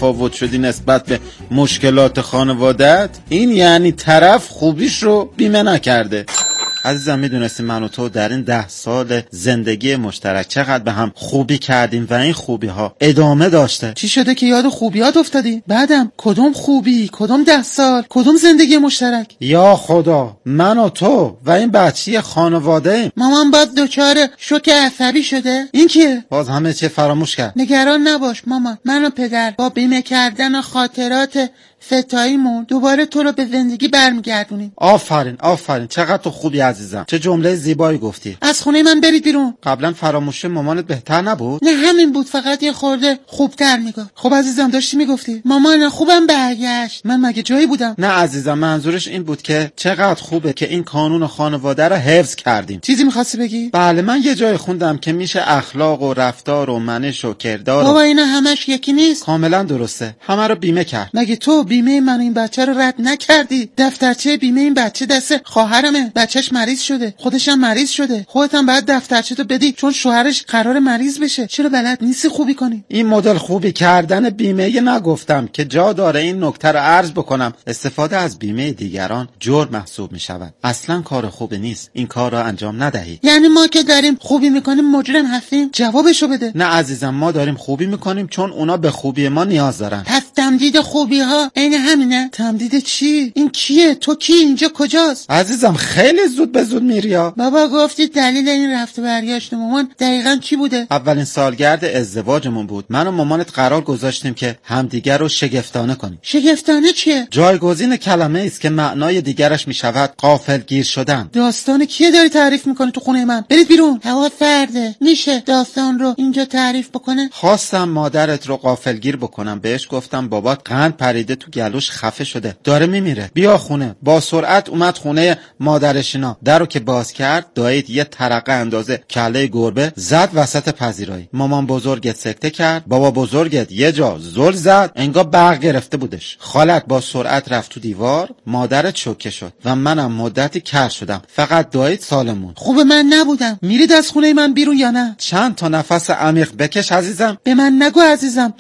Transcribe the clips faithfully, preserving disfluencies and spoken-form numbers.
متفاوت شدی نسبت به مشکلات خانوادت، این یعنی طرف خوبیش رو بیمه نکرده. عزیزم میدونستی من و تو در این ده سال زندگی مشترک چقدر به هم خوبی کردیم و این خوبی ها ادامه داشته. چی شده که یاد خوبیات افتادی؟ بعدم کدوم خوبی، کدوم ده سال، کدوم زندگی مشترک؟ یا خدا، من و تو و این بچه خانواده ایم. مامان باز دچار شوک عصبی شده؟ این کیه؟ باز همه چی فراموش کرد. نگران نباش مامان، من و پدر با بیمه کردن خاطرات فتاییمون دوباره تو رو به زندگی برمیگردونیم. آفرین آفرین، چقدر تو خوبی عزیزم، چه جمله زیبایی گفتی. از خونه من برید بیرون. قبلا فراموشی مامانت بهتر نبود؟ نه همین بود، فقط یه خورده خوبتر میگفت. خب عزیزم داشتی میگفتی مامان خوبم برگشت، من مگه جایی بودم؟ نه عزیزم، منظورش این بود که چقدر خوبه که این قانون خانواده رو حفظ کردیم. چیزی می‌خواستی بگی؟ بله، من یه جای خوندم که میشه اخلاق و رفتار و منش و کردار. بابا اینا همش یکی نیست. کاملا درسته، همه رو بیمه کرد. مگه تو بیمه من این بچه رو رد نکردی؟ دفترچه بیمه این بچه دست خواهرمه، بچهش مریض شده، خودش هم مریض شده، خودت هم باید دفترچه تو بدی چون شوهرش قرار مریض بشه. چرا بلد نیستی خوبی کنی؟ این مدل خوبی کردن بیمه نگفتم که جا داره این نکته رو عرض بکنم. استفاده از بیمه دیگران جرم محسوب می شود. اصلا کار خوبی نیست، این کار را انجام ندهید. یعنی ما که داریم خوبی میکنیم مجرم هستیم؟ جوابشو بده. نه عزیزم، ما داریم خوبی میکنیم چون اونا به خوبی ما نیاز دارن. پس تمدید خوبی ها عین همینه؟ تمدید چی؟ این کیه؟ تو کی؟ اینجا کجاست؟ عزیزم خیلی زود به زود میریا. بابا گفتی دلیل این رفت و برگشت مامان دقیقاً چی بوده؟ اولین سالگرد ازدواجمون بود. من و مامانت قرار گذاشتیم که همدیگر رو شگفتانه کنیم. شگفتانه چیه؟ جایگزین کلمه است که معنای دیگرش میشود غافلگیر شدن. داستان کیه داری تعریف میکنی تو خونه من؟ برید بیرون، هوا سرده. میشه داستان رو اینجا تعریف بکنه؟ خواستم مادرت رو غافلگیر بکنم، بهش گفتم بابات قند پریده تو گلوش خفه شده، داره میمیره، بیا خونه. با سرعت اومد خونه مادرشینا. درو که باز کرد دایید یه ترقه اندازه کله گربه زد وسط پذیرایی. مامان بزرگت سکته کرد، بابا بزرگت یه جا زل زد، انگار برق گرفته بودش. خالت با سرعت رفت تو دیوار، مادرت شوکه شد و منم مدتی کر شدم. فقط دایید سالمون. خوب من نبودم. میرید از خونه من بیرون یا نه؟ چند تا نفس عمیق بکش عزیزم. به من نگو عزیزم.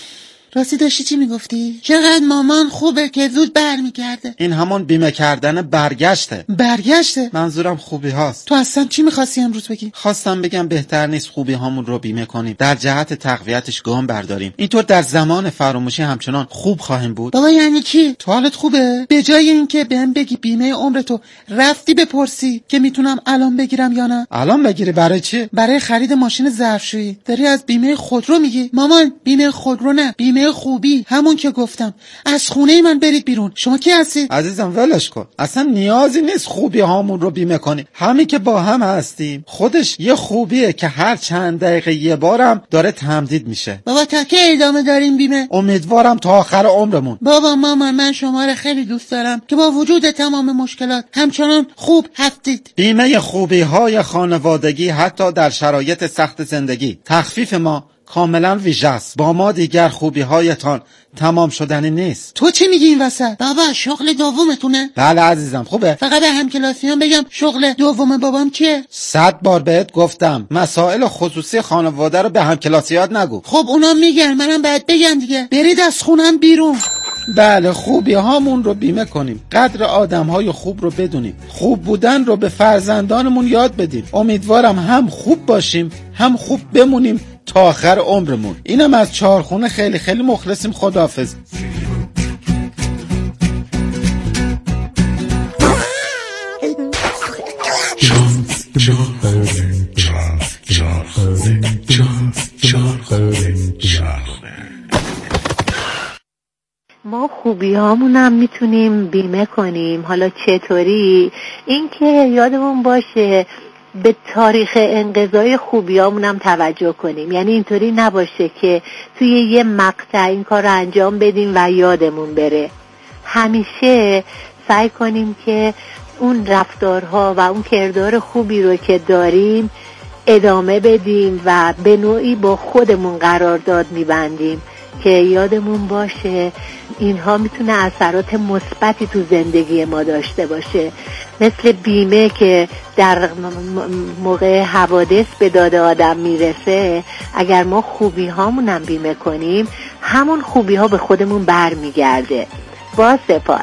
راستی داشتی چی میگفتی؟ چقدر مامان خوبه که زود برمیگرده. این همون بیمه کردن برگشته. برگشته؟ منظورم خوبی هاست. تو اصلا چی میخواستی امروز بگی؟ خواستم بگم بهتر نیست خوبی هامون رو بیمه کنیم، در جهت تقویتش گام برداریم. اینطور در زمان فراموشی همچنان خوب خواهیم بود. بابا یعنی چی؟ تو حالت خوبه؟ به جای اینکه بهم بگی بیمه عمرتو رفتی بپرسی که میتونم الان بگیرم یا نه؟ الان بگیری برای چی؟ برای خرید ماشین ظرفشویی. داری از بیمه خودرو میگی؟ مامان بیمه خودرو نه، بیمه خوبی. همون که گفتم از خونه من برید بیرون. شما کی هستی؟ عزیزم ولش کن، اصلا نیازی نیست خوبی هامون رو بیمه کنی. همین که با هم هستیم خودش یه خوبیه که هر چند دقیقه یه بارم داره تمدید میشه. بابا تا که ادامه داریم بیمه؟ امیدوارم تا آخر عمرمون. بابا مامان من شما رو خیلی دوست دارم که با وجود تمام مشکلات همچنان خوب هستید. بیمه خوبی های خانوادگی حتی در شرایط سخت زندگی. تخفیف ما کاملا ویژه است. با ما دیگر خوبی هایتان تمام شدنی نیست. تو چی میگی این وسط؟ بابا شغل دومتونه؟ بله عزیزم خوبه. فقط به همکلاسیان بگم شغل دوم بابام چیه؟ صد بار بهت گفتم مسائل خصوصی خانواده رو به همکلاسیات نگو. خب اونا میگن منم باید بگم دیگه. برید از خونم بیرون. بله خوبی هامون رو بیمه کنیم، قدر آدم های خوب رو بدونیم، خوب بودن رو به فرزندانمون یاد بدیم. امیدوارم هم خوب باشیم هم خوب بمونیم تا آخر عمرمون. اینم از چهارخونه خیلی خیلی مخلصیم. خداحافظ. ما خوبی هامونم میتونیم بیمه کنیم. حالا چطوری؟ این که یادمون باشه به تاریخ انقضای خوبیامونم توجه کنیم. یعنی اینطوری نباشه که توی یه مقطع این کار رو انجام بدیم و یادمون بره. همیشه سعی کنیم که اون رفتارها و اون کردار خوبی رو که داریم ادامه بدیم و به نوعی با خودمون قرارداد میبندیم که یادمون باشه اینها میتونه اثرات مثبتی تو زندگی ما داشته باشه. مثل بیمه که در موقع حوادث به داد آدم میرسه، اگر ما خوبی هامونم بیمه کنیم همون خوبی ها به خودمون برمیگرده. با سپاس.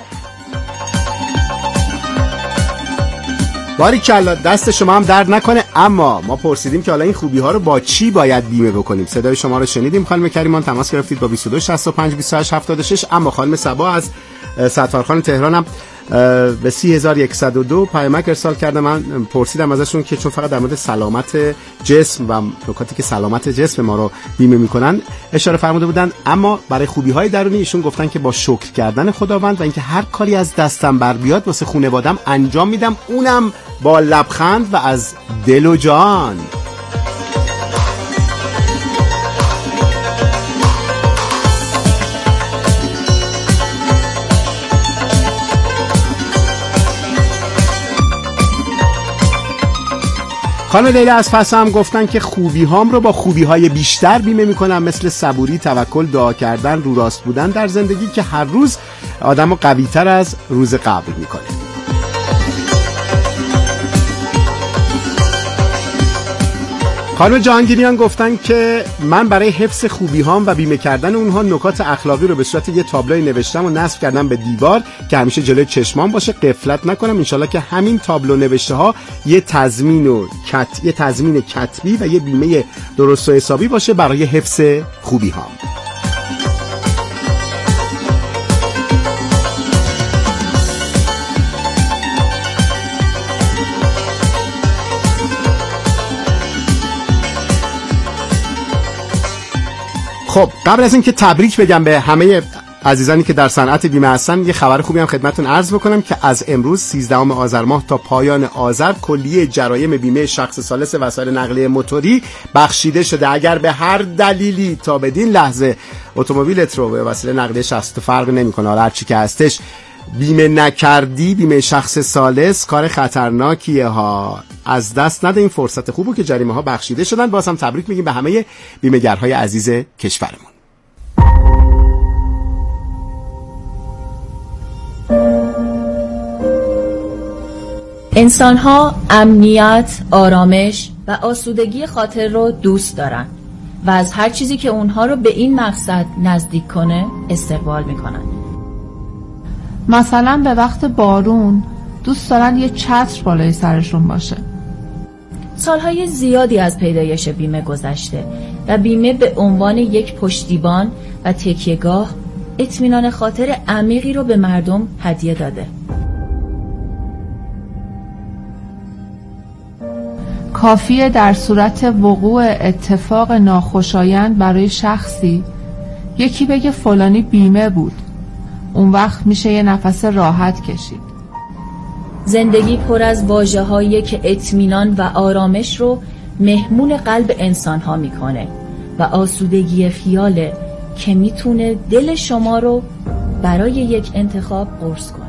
باریکلا، دست شما هم درد نکنه. اما ما پرسیدیم که حالا این خوبی ها رو با چی باید بیمه بکنیم. صدای شما رو شنیدیم خانم کریمان، تماس گرفتید با بیست و دو شصت و پنج بیست و هشت هفتاد و شش. اما خانم صبا از ستارخان تهران هم به سی هزار و صد و دو پیامک ارسال کرده. من پرسیدم ازشون که چون فقط در مورد سلامت جسم و نکاتی که سلامت جسم ما رو بیمه میکنن اشاره فرموده بودن، اما برای خوبی های درونی ایشون گفتن که با شکر کردن خداوند و اینکه هر کاری از دستم بر بیاد واسه خانواده‌ام انجام میدم، اونم با لبخند و از دل و جان. خانم لیلا از فسا هم گفتن که خوبی هام رو با خوبی های بیشتر بیمه میکنم، مثل صبوری، توکل، دعا کردن، رو راست بودن در زندگی که هر روز آدم رو قوی تر از روز قبل میکنه. خانم جهانگیریان گفتن که من برای حفظ خوبی هام و بیمه کردن اونها نکات اخلاقی رو به صورت یه تابلوی نوشتم و نصب کردم به دیوار که همیشه جلوی چشمام باشه، غفلت نکنم. انشالله که همین تابلو نوشته ها یه تضمین و کت... یه تضمین کتبی و یه بیمه درست و حسابی باشه برای حفظ خوبی هام. خب قبل از اینکه تبریک بگم به همه عزیزانی که در صنعت بیمه هستن، یه خبر خوبی هم خدمتتون عرض بکنم که از امروز سیزدهم آذر ماه تا پایان آذر کلیه جرایم بیمه شخص ثالث وسایل نقلیه موتوری بخشیده شده. اگر به هر دلیلی تا بدین لحظه اتومبیلت رو به وسیله نقلیه شخصی فرق نمی‌کنه، حالا هر چی که هستش بیمه نکردی، بیمه شخص ثالث کار خطرناکیه ها. از دست نده این فرصت خوبو که جریمه ها بخشیده شدن. باز هم تبریک میگیم به همه بیمه‌گرهای عزیز کشورمون. انسان‌ها امنیت، آرامش و آسودگی خاطر رو دوست دارن و از هر چیزی که اونها رو به این مقصد نزدیک کنه استقبال میکنن. مثلا به وقت بارون دوست دارن یه چتر بالای سرشون باشه. سالهای زیادی از پیدایش بیمه گذشته و بیمه به عنوان یک پشتیبان و تکیهگاه اطمینان خاطر عمیقی رو به مردم هدیه داده. کافیه در صورت وقوع اتفاق ناخوشایند برای شخصی یکی بگه فلانی بیمه بود، اون وقت میشه یه نفس راحت کشید. زندگی پر از واژه‌هایی که اطمینان و آرامش رو مهمون قلب انسان‌ها میکنه و آسودگی خیاله که میتونه دل شما رو برای یک انتخاب قرص کنه.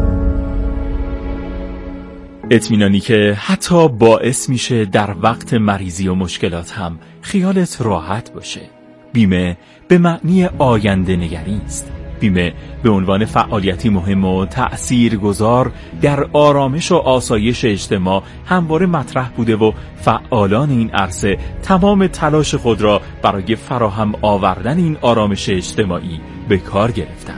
اطمینانی که حتی باعث میشه در وقت مریضی و مشکلات هم خیالت راحت باشه. بیمه به معنی آینده نگری است. بیمه به عنوان فعالیتی مهم و تأثیرگذار در آرامش و آسایش اجتماع همواره مطرح بوده و فعالان این عرصه تمام تلاش خود را برای فراهم آوردن این آرامش اجتماعی به کار گرفتند.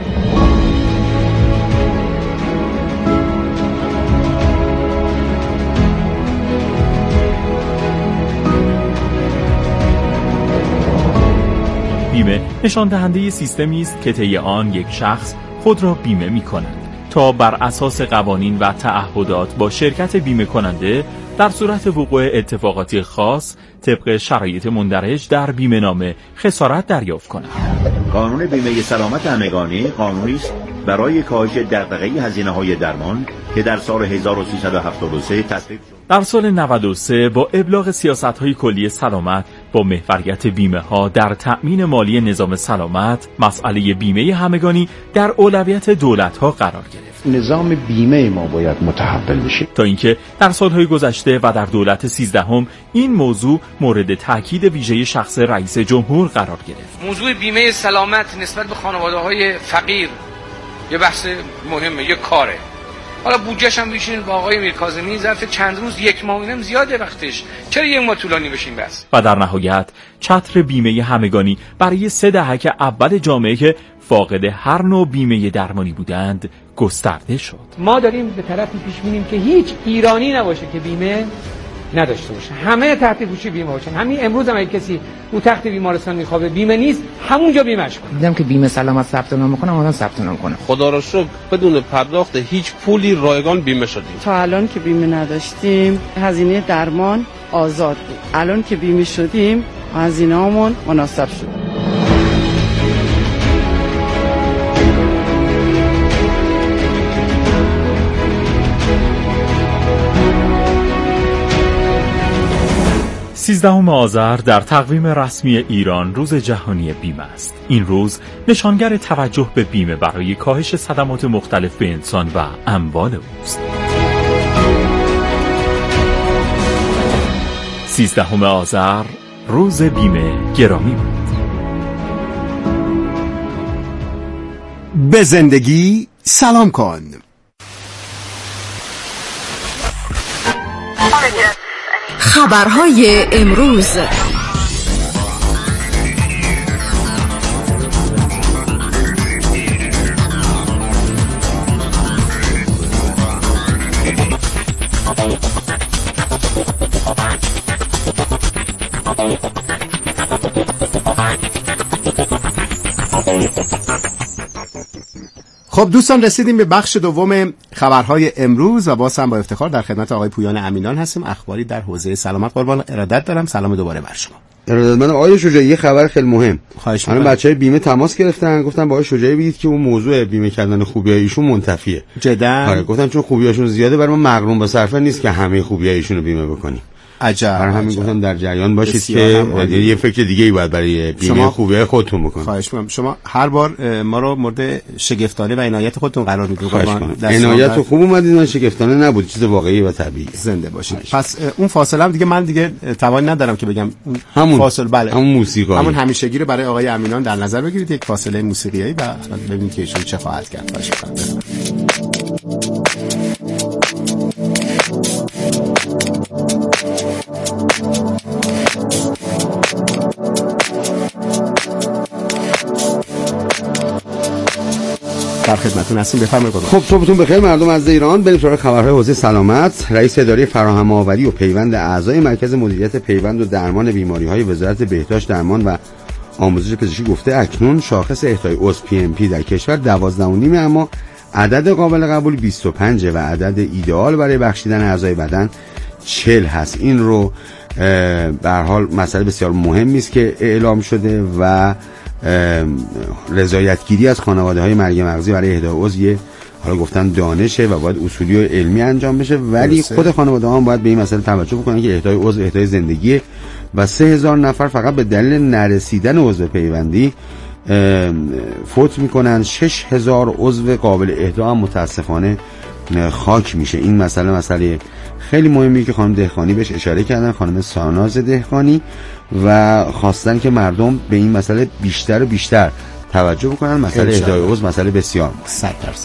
بیمه نشان دهنده سیستمی است که طی آن یک شخص خود را بیمه می کند تا بر اساس قوانین و تعهدات با شرکت بیمه کننده در صورت وقوع اتفاقاتی خاص طبق شرایط مندرج در بیمه نامه خسارت دریافت کند. قانون بیمه سلامت همگانی قانونی است برای کاهش دغدغه هزینه‌های درمان که در سال هزار و سیصد و هفتاد و سه تصویب شد. در سال نود و سه با ابلاغ سیاست‌های کلی سلامت با محوریت بیمه ها در تأمین مالی نظام سلامت، مسئله بیمه همگانی در اولویت دولت‌ها قرار گرفت. نظام بیمه ما باید متحول بشه. تا اینکه در سالهای گذشته و در دولت سیزدهم این موضوع مورد تاکید ویژه شخص رئیس جمهور قرار گرفت. موضوع بیمه سلامت نسبت به خانواده‌های فقیر یه بحث مهمه، یه کاره. حالا بودجه‌ش هم بشین با آقای میرکاظمی ظرف چند روز یک ماه اینم زیاده وقتش، چرا یک ماه طولانی بشین بس؟ و در نهایت چتر بیمه همگانی برای سه دهک اول جامعه که فاقد هر نوع بیمه درمانی بودند گسترده شد. ما داریم به طرفی پیش می‌ریم که هیچ ایرانی نباشه که بیمه نداشته باشه، همه تحت پوشش بیمه باشن. همین امروز هم اگه کسی رو تخت بیمارستان میخوابه بیمه نیست، همونجا بیمهش کنه. دیدم که بیمه سلامت ثبت نام میکنه، اونم ثبت نام کنه. خدا را شکر بدون پرداخت هیچ پولی رایگان بیمه شدیم. تا الان که بیمه نداشتیم هزینه درمان آزاد بود، الان که بیمه شدیم هزینه‌مون مناسب شد. سیزدهم آذر در تقویم رسمی ایران روز جهانی بیمه است. این روز نشانگر توجه به بیمه برای کاهش صدمات مختلف به انسان و اموال اوست. سیزدهم آذر روز بیمه گرامی بود. به زندگی سلام کن. خبرهای امروز. خب دوستان رسیدیم به بخش دوم خبرهای امروز و باز هم با افتخار در خدمت آقای پویان امینان هستیم. اخباری در حوزه سلامت قربان ارادت دارم. سلام دوباره بر شما. ارادت من آقای شجاعی. یه خبر خیلی مهم. خواهش می‌کنم. الان بچهای بیمه تماس گرفتن، گفتن با آقای شجاعی بگید که اون موضوع بیمه کردن خوبیای ایشون منتفیه. جدا. آره گفتم چون خوبیاشون زیاده برای ما مغروم به صرفه نیست که همه خوبیای ایشون رو بیمه بکنیم. عجب. برای همین گفتم در جریان باشید که یه فکر دیگه ای باید برای بیمه خوبیای خودتون بکنید. خواهش می‌کنم. شما هر بار ما رو مورد شگفتانه و عنایت خودتون قرار میدید. عنایت خوب اومدید، من شگفتانه نبود، چیز واقعی و طبیعی. زنده باشید. پس اون فاصله هم دیگه من دیگه توان ندارم که بگم همون فاصله بله همون موسیقی همون همیشگی رو برای آقای امینان در نظر بگیرید، یک فاصله موسیقیایی و ببینید که ایشون چه خواهد کرد. خواهش می‌کنم. در خدمتتون هستیم، بفرمایید. خب صبحتون بخیر مردم از ایران. بریم سراغ خبرهای حوزه سلامت. رئیس اداره فراهم آوری و پیوند اعضای مرکز مدیریت پیوند و درمان بیماری‌های وزارت بهداشت درمان و آموزش پزشکی گفته اکنون شاخص اهدای عضو پی ام پی در کشور دوازده و نیم، اما عدد قابل قبول بیست و پنج و عدد ایدئال برای بخشیدن اعضای بدن چهل هست. این رو به هر حال مسئله بسیار مهمی است که اعلام شده و رضایتگیری از خانواده‌های مرگ مغزی برای اهدای عضو حالا گفتن دانشه و باید اصولی و علمی انجام بشه، ولی درسته. خود خانواده‌ها هم باید به این مسئله توجه بکنن که اهدای عضو اهدای زندگی و سه هزار نفر فقط به دلیل نرسیدن عضو پیوندی فوت میکنن. شش هزار عضو قابل اهدا هم متاسفانه خاک میشه. این مسئله مسئله خیلی مهمی که خانم دهقانی بهش اشاره کردن، خانم ساناز دهقانی، و خواستن که مردم به این مسئله بیشتر و بیشتر توجه بکنن. مسئله اهدای عضو مسئله بسیار صد درصد.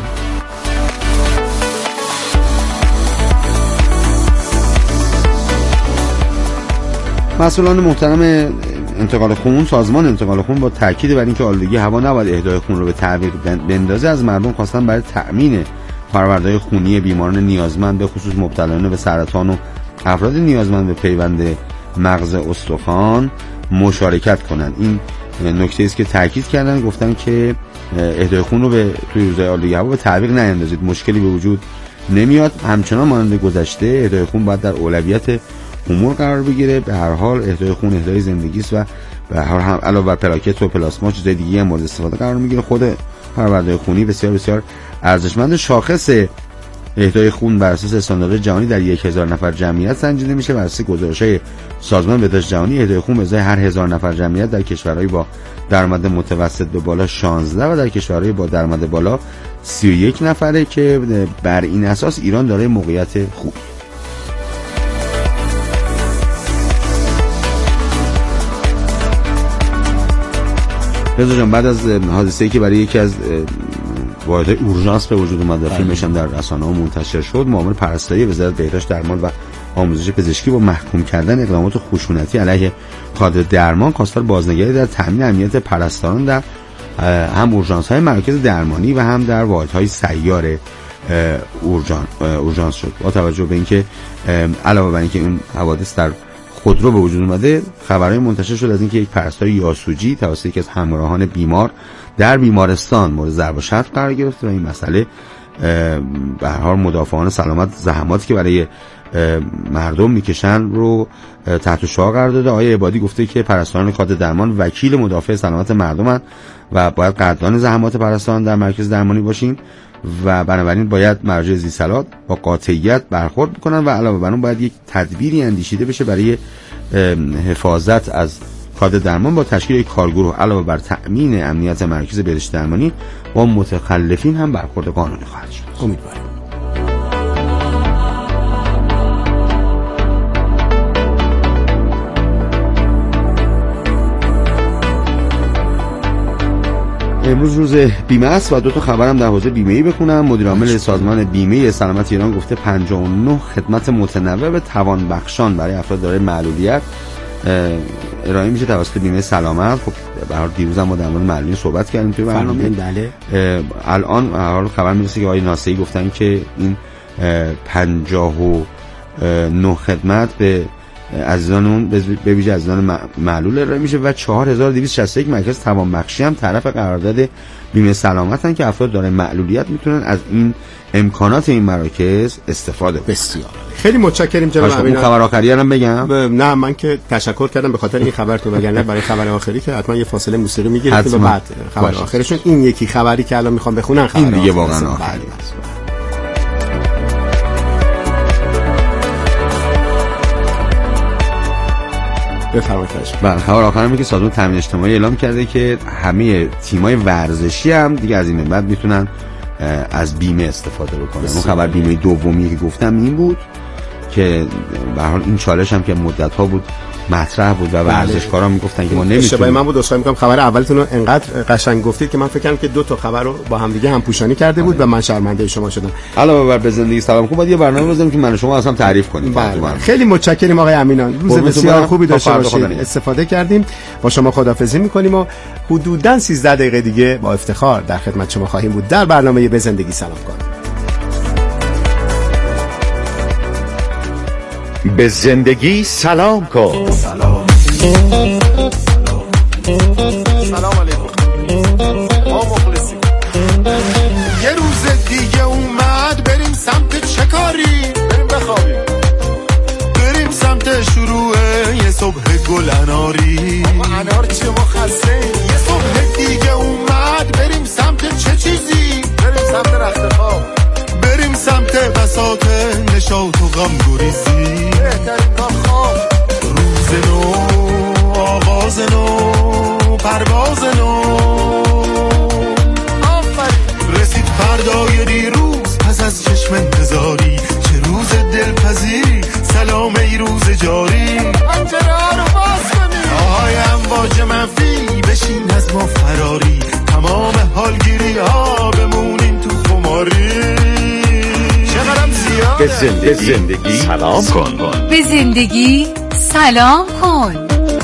مسئولان محترم انتقال خون، سازمان انتقال خون با تاکید بر اینکه آلودگی هوا نباید اهدای خون رو به تعویق بندازه، از مردم خواستن برای تأمین فرآوردهای خونی بیماران نیازمند به خصوص مبتلایان به سرطان و افراد نیازمند به پیوند مغز استخوان مشارکت کنند. این نکته است که تاکید کردن، گفتن که اهدای خون رو به توی روزهای آلودگی هوا به تعویق نیندازید، مشکلی به وجود نمیاد. همچنان مانند گذشته اهدای خون باید در اولویت امور قرار بگیره. به هر حال اهدای خون اهدای زندگی است و به هر حال علاوه بر پلاکت و پلاسما چیزای دیگه هم مورد استفاده قرار میگیره. خود فرآوردهای خونی بسیار بسیار ارزشمند. شاخص اهدای خون بر اساس استاندارد جهانی در یک هزار نفر جمعیت سنجیده میشه. بر اساس گزارش‌های سازمان بهداشت جهانی اهدای خون به ازای هر هزار نفر جمعیت در کشورهای با درآمد متوسط به بالا شانزده و در کشورهای با درآمد بالا سی و یک نفره که بر این اساس ایران دارای موقعیت خوبی. رضا جان، بعد از حادثه‌ای که برای یکی از واحدهای اورژانس به وجود اومد و فیلمش هم در رسانه‌ها منتشر شد. معاون پرستاری وزارت بهداشت درمان و آموزش پزشکی با محکوم کردن اقدامات خشونتی علیه کادر درمان خواستار بازنگری در تامین امنیت پرستاران در هم اورژانس‌های مراکز درمانی و هم در واحدهای سیار اورژان اورژانس شد. با توجه به اینکه علاوه بر اینکه این حوادث در خودرو به وجود اومده، خبرهای منتشر شد از اینکه یک پرستار یاسوجی توسط یکی از همراهان بیمار در بیمارستان مورد ضرب و شتم قرار گرفت و این مسئله به هر حال مدافعان سلامت زحماتی که برای مردم میکشن رو تحت شعار قرار داده. آقای عبادی گفته که پرستاران کادر درمان وکیل مدافع سلامت مردمن و باید قدردان زحمات پرستاران در مرکز درمانی باشیم و بنابراین باید مراجع ذی‌صلاح با قاطعیت برخورد بکنن و علاوه بر اون باید یک تدبیری اندیشیده بشه برای حفاظت از کادر درمان با تشکیل یک کارگروه. علاوه بر تأمین امنیت مرکز بهداشت درمانی با متخلفین هم برخورد قانونی خواهد شد. امیدواریم. امروز روز بیمه است و دو تا خبرم در حوزه بیمه‌ای بخونم. مدیر عامل سازمان بیمه سلامت ایران گفته پنجاه و نه خدمت متنوع به توان بخشان برای افراد دارای معلولیت ارائه میشه توسط بیمه سلامت. خب به هر حال دیروز هم ما در مورد معلولین صحبت کردیم توی برنامه. بله. الان به هر حال خبر میرسه که آقای ناصری گفتن که این پنجاه و نه خدمت به عزیزانمون به ویژه عزیزان معلول ارائه میشه و چهار هزار و دویست و شصت و یک مرکز توانبخشی هم طرف قرارداد بیمه سلامتن که افراد دارای معلولیت میتونن از این امکانات این مراکز استفاده کنن. بسیار خیلی متشکریم جناب امین. خبر آخری هم بگم؟ ب... نه من که تشکر کردم به خاطر این خبرتون، وگرنه برای خبر آخری که حتما یه فاصله موسیقی میگیریم و بعد خبر آخرشون این یکی خبری که الان میخوام بخونن خبر این دیگه واقعا آخری است. بفرمایید. بله خبر آخر اینه که سازمان تامین اجتماعی اعلام کرده که همه تیم‌های ورزشی هم دیگه از این بعد میتونن از بیمه استفاده بکنن. اون خبر بیمه دومی که گفتم این بود که به هر حال این چالش هم که مدت‌ها بود مطرح بود و ورزشکارا میگفتن که ما نمیتونیم. اشتباه من بود، عذرخواهی می‌کنم. خبر اولتون رو انقدر قشنگ گفتید که من فکر کردم که دو تا خبر رو با هم دیگه هم پوشانی کرده بود و من شرمنده شما شدم. علاوه بر به زندگی سلام خوب، بعد یه برنامه بزنیم که من و شما اصلا تعریف کنیم. خیلی متشکرم آقای امینان. روز بسیار خوبی داشته باشید. استفاده کردیم. با شما خداحافظی می‌کنیم و حدوداً سیزده دقیقه دیگه با افتخار در خدمت شما خواهیم بود در برنامه به زندگی سلام کن. به زندگی سلام کن. سلام. سلام علیکم. ما مخلصیم. یه روز دیگه اومد بریم سمت چه کاری؟ بریم بخوابیم. بریم سمت شروع یه صبح گل اناری. اما انار چه مخصصه؟ یه صبح دیگه اومد بریم سمت چه چیزی؟ بریم سمت رخت خواب. بریم سمت بساط نشاط و غم گریزی. بهترین کار خواب. روز نو، آغاز نو، پرواز نو. آفرین. رسید فردای دیروز پس از چشم انتظاری. چه روز دلپذیری، سلام ای روز جاری. پنجره ها رو باز کنی. آهای امواج منفی بشین از ما فراری. تمام حالگیری ها بمونیم تو خماری. به زندگی, زندگی سلام کن. به زندگی سلام کن.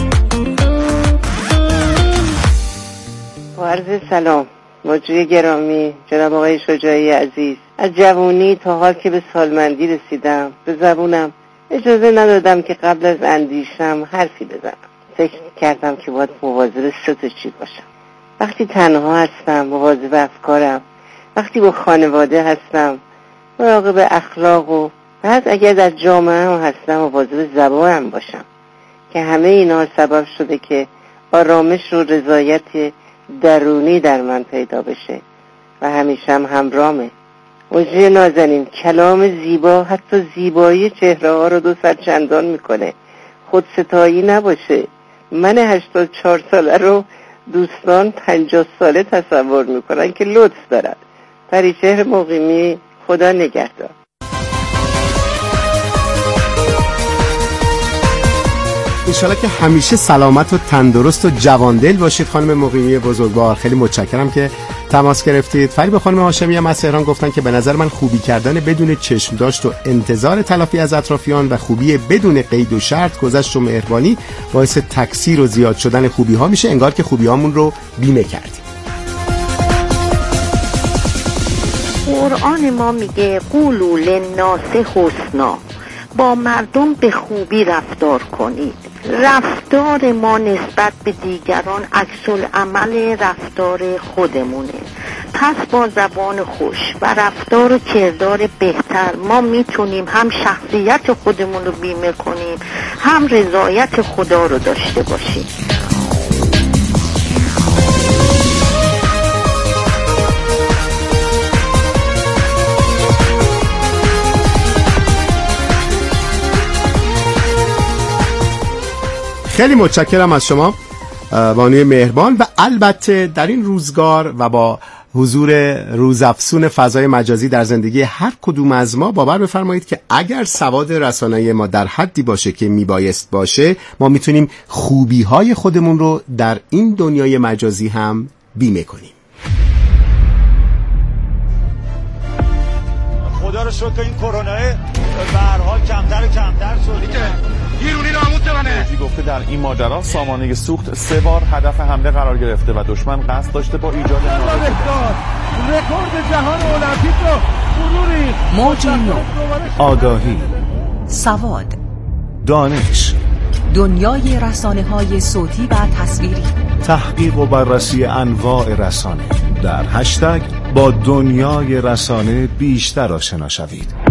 عرض سلام مجری گرامی جناب آقای شجاعی عزیز. از جوانی تا حال که به سالمندی رسیدم به زبونم اجازه ندادم که قبل از اندیشم حرفی بزنم. فکر کردم که باید مواظب سه تا چیز باشم. وقتی تنها هستم مواظب افکارم، وقتی با خانواده هستم مراقب اخلاق و بعد اگر در جامعه هم هستم مواظب زبانم باشم که همه اینا سبب شده که آرامش و رضایت درونی در من پیدا بشه و همیشه هم همراهمه. مجری نازنین، کلام زیبا حتی زیبایی چهره ها رو دو صد چندان میکنه. خود ستایی نباشه. من هشتاد و چهار ساله رو دوستان پنجاه ساله تصور میکنن که لطف دارد. پریچهر مقیمی، خدا نگهدار. انشالله که همیشه سلامت و تندرست و جواندل باشید خانم مقیمی بزرگوار. خیلی متشکرم که تماس گرفتید. فریبا خانم هاشمی هم از تهران گفتن که به نظر من خوبی کردن بدون چشم داشت و انتظار تلافی از اطرافیان و خوبی بدون قید و شرط، گذشت و مهربانی باعث تکثیر و زیاد شدن خوبی ها میشه، انگار که خوبی هامون رو بیمه کردیم. قرآن ما میگه قولوا للناس حسنا، با مردم به خوبی رفتار کنید. رفتار ما نسبت به دیگران عکس العمل رفتار خودمونه. پس با زبان خوش و رفتار و کردار بهتر ما میتونیم هم شخصیت خودمون رو بیمه کنیم، هم رضایت خدا رو داشته باشیم. خیلی متشکرم از شما بانوی مهربان. و البته در این روزگار و با حضور روزافزون فضای مجازی در زندگی هر کدوم از ما، باور بفرمایید که اگر سواد رسانه‌ای ما در حدی باشه که میبایست باشه، ما میتونیم خوبی‌های خودمون رو در این دنیای مجازی هم بیمه کنیم. خدا رو شکر این کرونا به هر حال کمتر و کمتر شد. ایرونی ناموس منه. گفته در این ماجرا سامانه سوخت سه بار هدف حمله قرار گرفته و دشمن قصد داشته با ایجاد رکورد جهان المپیک رو فروری. موج نو، آگاهی، سواد، دانش، دنیای رسانه‌های صوتی و تصویری، تحقیق و بررسی انواع رسانه. در هشتگ با دنیای رسانه بیشتر آشنا شوید.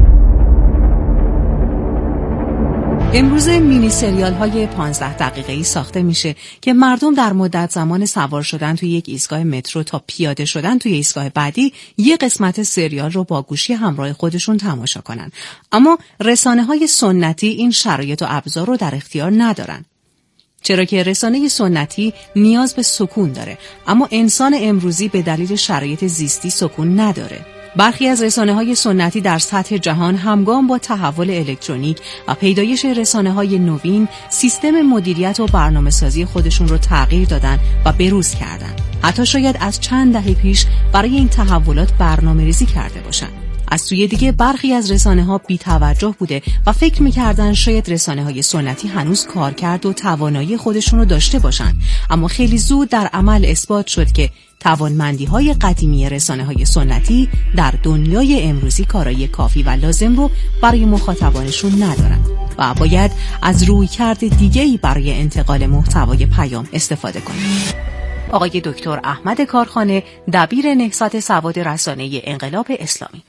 امروز مینی سریال های پانزده دقیقه‌ای ساخته میشه که مردم در مدت زمان سوار شدن توی یک ایستگاه مترو تا پیاده شدن توی ایستگاه بعدی یه قسمت سریال رو با گوشی همراه خودشون تماشا کنن. اما رسانه‌های سنتی این شرایط و ابزار رو در اختیار ندارن. چرا که رسانه سنتی نیاز به سکون داره، اما انسان امروزی به دلیل شرایط زیستی سکون نداره. برخی از رسانه‌های سنتی در سطح جهان همگام با تحول الکترونیک و پیدایش رسانه‌های نوین سیستم مدیریت و برنامه‌سازی خودشون رو تغییر دادن و بروز کردن. حتی شاید از چند دهه پیش برای این تحولات برنامه‌ریزی کرده باشن. از سوی دیگه برخی از رسانه‌ها بی‌توجه بوده و فکر می‌کردن شاید رسانه‌های سنتی هنوز کارکرد و توانایی خودشون رو داشته باشن، اما خیلی زود در عمل اثبات شد که توانمندی‌های قدیمی رسانه‌های سنتی در دنیای امروزی کارایی کافی و لازم رو برای مخاطبانشون ندارن و باید از رویکرد دیگه‌ای برای انتقال محتوای پیام استفاده کنند. آقای دکتر احمد کارخانه، دبیر نهضت سواد رسانه‌ای انقلاب اسلامی.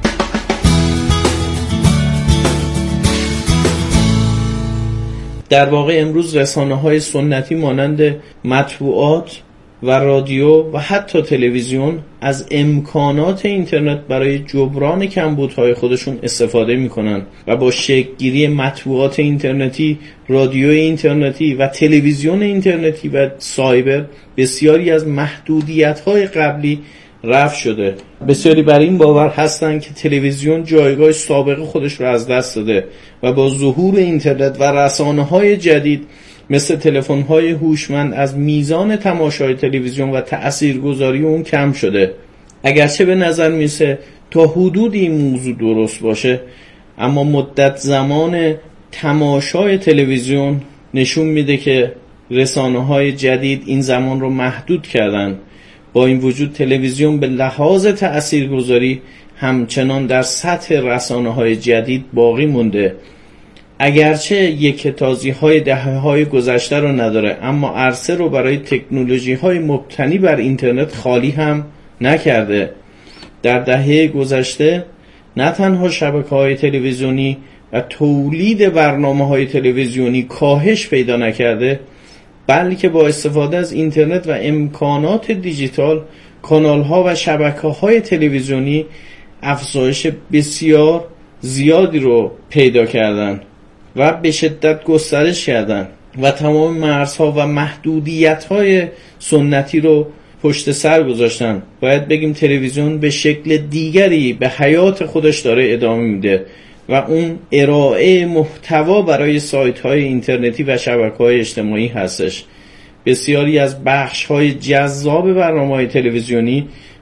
در واقع امروز رسانه‌های سنتی مانند مطبوعات و رادیو و حتی تلویزیون از امکانات اینترنت برای جبران کمبودهای خودشون استفاده میکنن و با شکل‌گیری مطبوعات اینترنتی، رادیو اینترنتی و تلویزیون اینترنتی و سایبر بسیاری از محدودیت‌های قبلی رفع شده. بسیاری بر این باور هستند که تلویزیون جایگاه سابق خودش رو از دست داده و با ظهور اینترنت و رسانه‌های جدید مثل تلفن‌های هوشمند از میزان تماشای تلویزیون و تأثیرگذاری اون کم شده. اگرچه به نظر میسه تا حدودی این موضوع درست باشه، اما مدت زمان تماشای تلویزیون نشون میده که رسانه‌های جدید این زمان رو محدود کردن. با این وجود تلویزیون به لحاظ تأثیرگذاری همچنان در سطح رسانه‌های جدید باقی مونده. اگرچه یک تازی‌های دهه‌های گذشته رو نداره، اما عرصه رو برای تکنولوژی‌های مبتنی بر اینترنت خالی هم نکرده. در دهه گذشته نه تنها شبکه‌های تلویزیونی و تولید برنامه‌های تلویزیونی کاهش پیدا نکرده، بلکه با استفاده از اینترنت و امکانات دیجیتال کانال‌ها و شبکه‌های تلویزیونی افزایش بسیار زیادی رو پیدا کردن و به شدت گسترش کردن و تمام مرزها و محدودیت‌های سنتی رو پشت سر گذاشتن. باید بگیم تلویزیون به شکل دیگری به حیات خودش داره ادامه میده و اون ارائه محتوا برای سایت‌های اینترنتی و شبکه‌های اجتماعی هستش. بسیاری از بخش‌های جذاب برنامه‌های تلویزیونی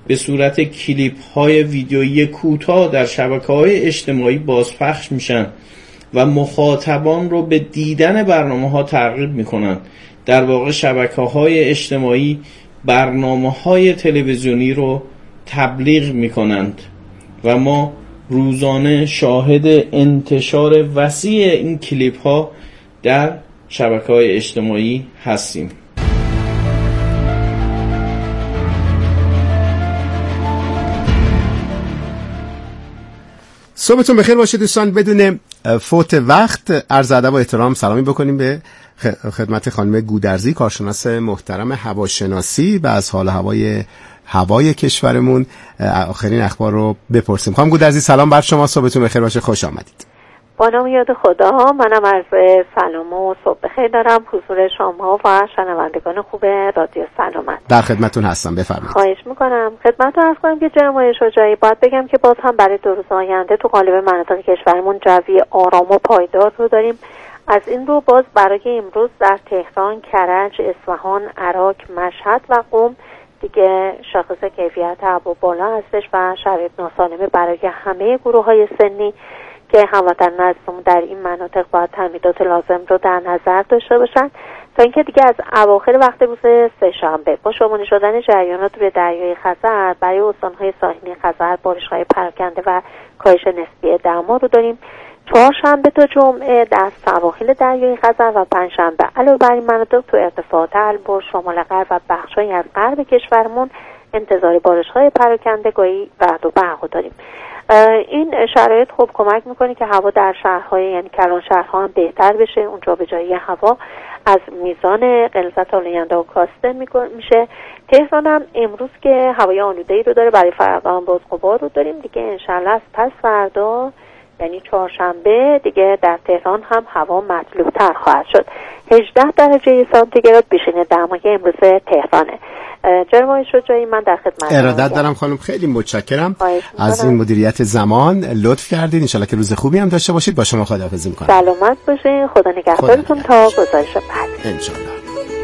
به صورت کلیپ های ویدیویی کوتاه در شبکه‌های اجتماعی بازپخش میشن و مخاطبان رو به دیدن برنامه‌ها ترغیب میکنن. در واقع شبکه‌های اجتماعی برنامه‌های تلویزیونی رو تبلیغ میکنند و ما روزانه شاهد انتشار وسیع این کلیپ ها در شبکه‌های اجتماعی هستیم. صبحتون بخیر باشه دوستان. بدون فوت وقت عرض ادب و احترام سلامی بکنیم به خدمت خانم گودرزی، کارشناس محترم هواشناسی، و از حال هوای هوای کشورمون آخرین اخبار رو بپرسیم. خانم گودرزی سلام بر شما، صبحتون بخیر باشه، خوش آمدید. با نام یاد خدا، منم عرض سلام و صبح بخیر دارم حضور شما و شنوندگان خوب رادیو سلامت. در خدمتتون هستم، بفرمایید. خواهش میکنم. خدمتتون عرض کنم که جناب آقای شجاعی، باید بگم که باز هم برای دو روز آینده تو قالب مناطق کشورمون جوی آرام و پایدار رو داریم. از این رو باز برای امروز در تهران، کرج، اصفهان، عراق، مشهد و قم دیگه شاخص کیفیت هوا بالا هستش و شرایط ناسالمه برای همه گروه‌های سنی که هموطنان عزیزمون در این مناطق باید تامینات لازم رو در نظر داشته باشن تا اینکه دیگه از اواخر وقت روز سه‌شنبه با شمال شدن جریانات روی دریای خزر برای استان‌های ساحلی خزر بارش‌های پراکنده و کاهش نسبی دما رو داریم. چهارشنبه تا جمعه در سواحل دریای خزر و پنجشنبه علاوه بر این مناطق تو ارتفاعات البرز، شمال غرب و بخش‌هایی از غرب کشورمون انتظار بارش‌های پراکنده گاهی رعد و برق داریم. این شرایط خوب کمک میکنه که هوا در شهرهای یعنی کلان شهرها هم بهتر بشه. اونجا به جای هوا از میزان غلظت آلاینده و کاسته میشه. تهران هم امروز که هوای آلوده‌ای رو داره، برای فردا هم باز غبار رو داریم دیگه. انشالله از پس فردا یعنی چهارشنبه دیگه در تهران هم هوا مطلوب تر خواهد شد. هجده درجه سانتیگراد بیشترین دمای امروز تهرانه. جناب آقای شجاعی من در خدمت ارادت دارم خانم، خیلی متشکرم از این مدیریت زمان، لطف کردید. انشالله که روز خوبی هم داشته باشید. با شما خداحافظی می‌کنم. سلامت باشین، خدا نگهدارتون تا گزارش بعد انشالله.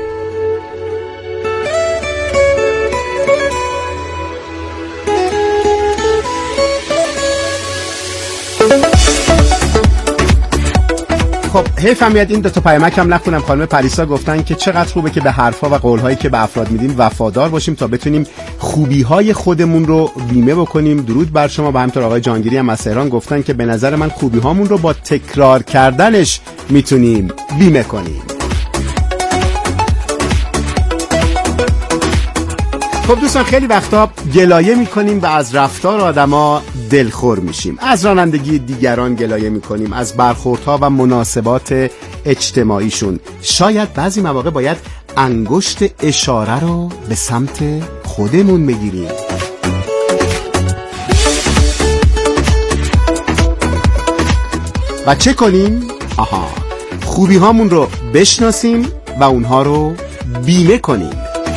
خب حیف هم میاد این دو تا پیامک هم نخونم. خانم پریسا گفتن که چقدر خوبه که به حرفا و قولهایی که به افراد میدیم وفادار باشیم تا بتونیم خوبی‌های خودمون رو بیمه بکنیم. درود بر شما. و همینطور آقای جانگیری هم از تهران گفتن که به نظر من خوبی‌هامون رو با تکرار کردنش میتونیم بیمه کنیم. خب دوستان، خیلی وقتا گلایه میکنیم و از رفتار آدما دلخور میشیم. از رانندگی دیگران گلایه میکنیم، از برخوردها و مناسبات اجتماعیشون. شاید بعضی مواقع باید انگشت اشاره رو به سمت خودمون بگیریم. و چه کنیم؟ آها، خوبی هامون رو بشناسیم و اونها رو بیمه کنیم.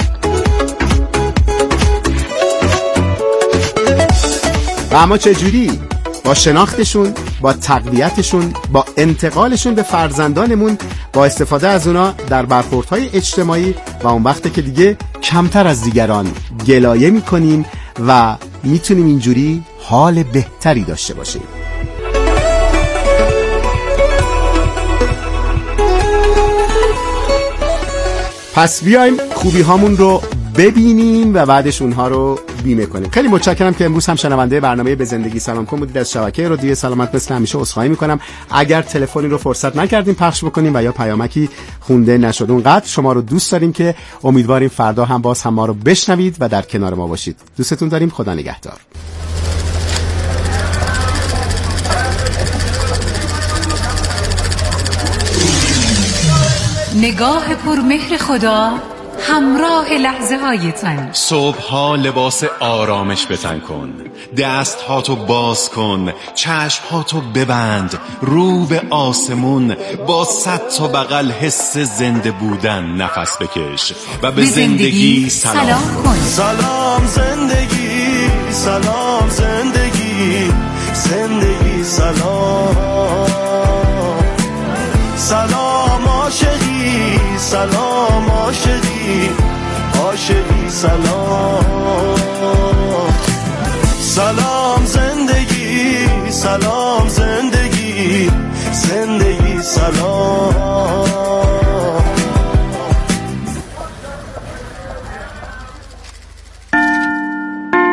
و اما چجوری؟ با شناختشون، با تقویتشون، با انتقالشون به فرزندانمون، با استفاده از اونا در برخوردهای اجتماعی و اون وقته که دیگه کمتر از دیگران گلایه میکنیم و میتونیم اینجوری حال بهتری داشته باشیم. پس بیایم خوبی هامون رو ببینیم و بعدش اونها رو بیمه کنیم. خیلی متشکرم که امروز هم شنونده برنامه به زندگی سلام کن بودید. از شبکه رادیو سلامت مثل همیشه عذرخواهی میکنم اگر تلفنی رو فرصت نکردیم پخش بکنیم و یا پیامکی خونده نشد. اونقدر شما رو دوست داریم که امیدواریم فردا هم باز هم ما رو بشنوید و در کنار ما باشید. دوستتون داریم. خدا نگهدار. نگاه پرمهر خدا همراه لحظه هایتان. صبح ها لباس آرامش بتن کن، دست ها تو باز کن، چشم ها تو ببند، رو به آسمون، با صد تا بغل حس زنده بودن نفس بکش و به, به زندگی, زندگی سلام, سلام کن. سلام زندگی، سلام زندگی، زندگی سلام. سلام عاشقی، سلام عاشقی، عاشقی سلام. سلام زندگی، سلام زندگی، زندگی سلام.